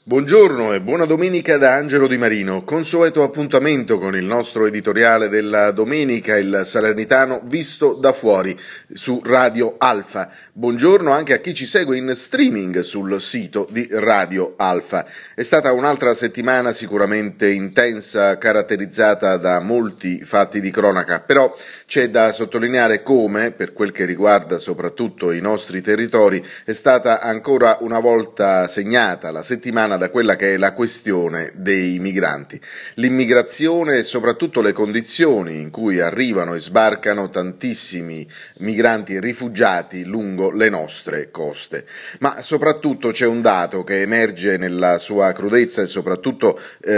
Buongiorno e buona domenica da Angelo Di Marino, consueto appuntamento con il nostro editoriale della domenica, il Salernitano visto da fuori su Radio Alfa. Buongiorno anche a chi ci segue in streaming sul sito di Radio Alfa. È stata un'altra settimana sicuramente intensa, caratterizzata da molti fatti di cronaca, però c'è da sottolineare come, per quel che riguarda soprattutto i nostri territori, è stata ancora una volta segnata la settimana da quella che è la questione dei migranti. L'immigrazione e soprattutto le condizioni in cui arrivano e sbarcano tantissimi migranti e rifugiati lungo le nostre coste. Ma soprattutto c'è un dato che emerge nella sua crudezza e soprattutto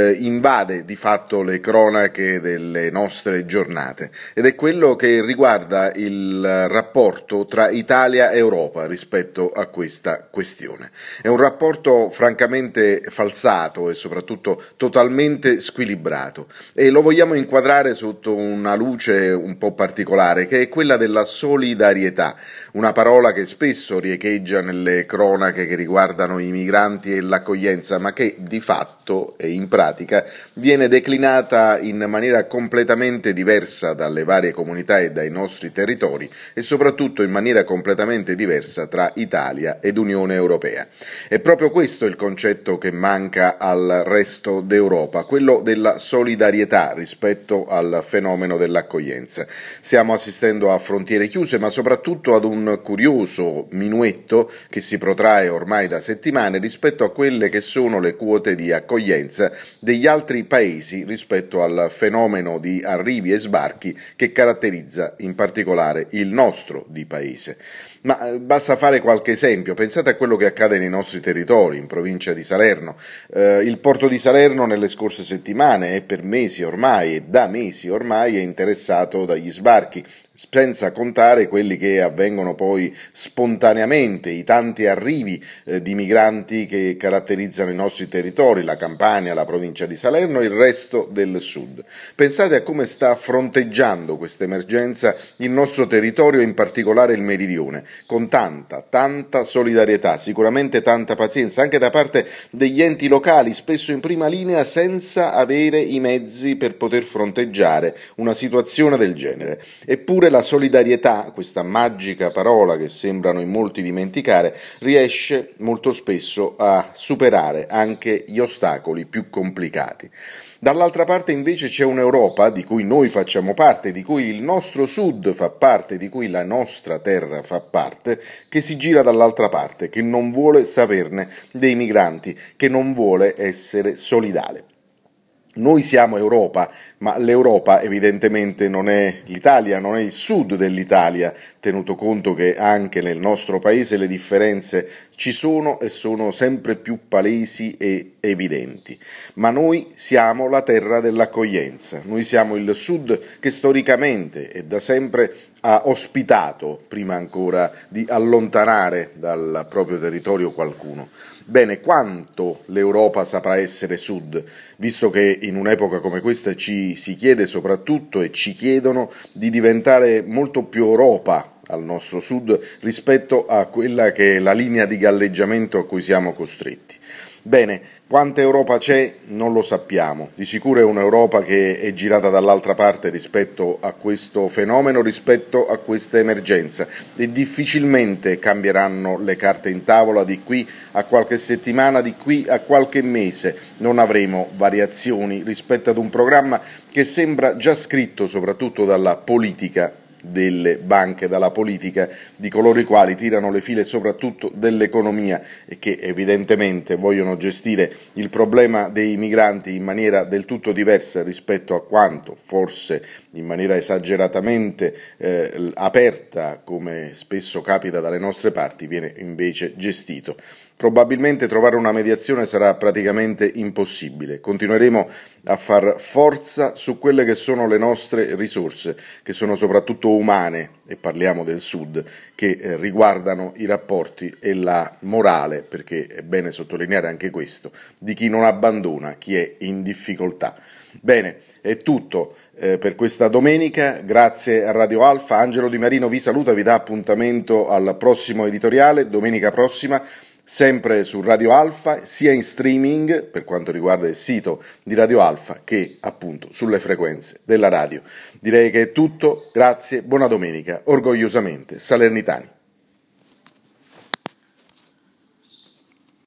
invade di fatto le cronache delle nostre giornate, ed è quello che riguarda il rapporto tra Italia e Europa rispetto a questa questione. È un rapporto francamente falsato e soprattutto totalmente squilibrato, e lo vogliamo inquadrare sotto una luce un po' particolare, che è quella della solidarietà, una parola che spesso riecheggia nelle cronache che riguardano i migranti e l'accoglienza, ma che di fatto e in pratica viene declinata in maniera completamente diversa dalle varie comunità e dai nostri territori, e soprattutto in maniera completamente diversa tra Italia ed Unione Europea. È proprio questo il concetto che manca al resto d'Europa, quello della solidarietà rispetto al fenomeno dell'accoglienza. Stiamo assistendo a frontiere chiuse, ma soprattutto ad un curioso minuetto che si protrae ormai da settimane rispetto a quelle che sono le quote di accoglienza degli altri paesi rispetto al fenomeno di arrivi e sbarchi che caratterizza in particolare il nostro di paese. Ma basta fare qualche esempio. Pensate a quello che accade nei nostri territori, in provincia di Salerno. Il porto di Salerno nelle scorse settimane e da mesi ormai è interessato dagli sbarchi, senza contare quelli che avvengono poi spontaneamente, i tanti arrivi di migranti che caratterizzano i nostri territori, la Campania, la provincia di Salerno e il resto del sud. Pensate a come sta fronteggiando questa emergenza il nostro territorio, in particolare il meridione, con tanta solidarietà, sicuramente tanta pazienza anche da parte degli enti locali, spesso in prima linea, senza avere i mezzi per poter fronteggiare una situazione del genere. Eppure la solidarietà, questa magica parola che sembrano in molti dimenticare, riesce molto spesso a superare anche gli ostacoli più complicati. Dall'altra parte invece c'è un'Europa di cui noi facciamo parte, di cui il nostro sud fa parte, di cui la nostra terra fa parte, che si gira dall'altra parte, che non vuole saperne dei migranti, che non vuole essere solidale. Noi siamo Europa, ma l'Europa evidentemente non è l'Italia, non è il sud dell'Italia, tenuto conto che anche nel nostro paese le differenze ci sono e sono sempre più palesi e evidenti. Ma noi siamo la terra dell'accoglienza, noi siamo il sud che storicamente e da sempre ha ospitato, prima ancora di allontanare dal proprio territorio qualcuno. Bene, quanto l'Europa saprà essere sud, visto che in un'epoca come questa ci si chiede soprattutto e ci chiedono di diventare molto più Europa al nostro sud rispetto a quella che è la linea di galleggiamento a cui siamo costretti. Bene, quanta Europa c'è non lo sappiamo, di sicuro è un'Europa che è girata dall'altra parte rispetto a questo fenomeno, rispetto a questa emergenza, e difficilmente cambieranno le carte in tavola di qui a qualche settimana, di qui a qualche mese. Non avremo variazioni rispetto ad un programma che sembra già scritto soprattutto dalla politica delle banche, dalla politica di coloro i quali tirano le file soprattutto dell'economia e che evidentemente vogliono gestire il problema dei migranti in maniera del tutto diversa rispetto a quanto, forse in maniera esageratamente aperta, come spesso capita dalle nostre parti, viene invece gestito. Probabilmente trovare una mediazione sarà praticamente impossibile. Continueremo a far forza su quelle che sono le nostre risorse, che sono soprattutto umane, e parliamo del Sud, che riguardano i rapporti e la morale, perché è bene sottolineare anche questo, di chi non abbandona chi è in difficoltà. Bene, è tutto per questa domenica, grazie a Radio Alfa. Angelo Di Marino vi saluta, vi dà appuntamento al prossimo editoriale, domenica prossima. sempre su Radio Alfa, sia in streaming per quanto riguarda il sito di Radio Alfa che appunto sulle frequenze della radio. Direi che è tutto, grazie, buona domenica, orgogliosamente salernitani.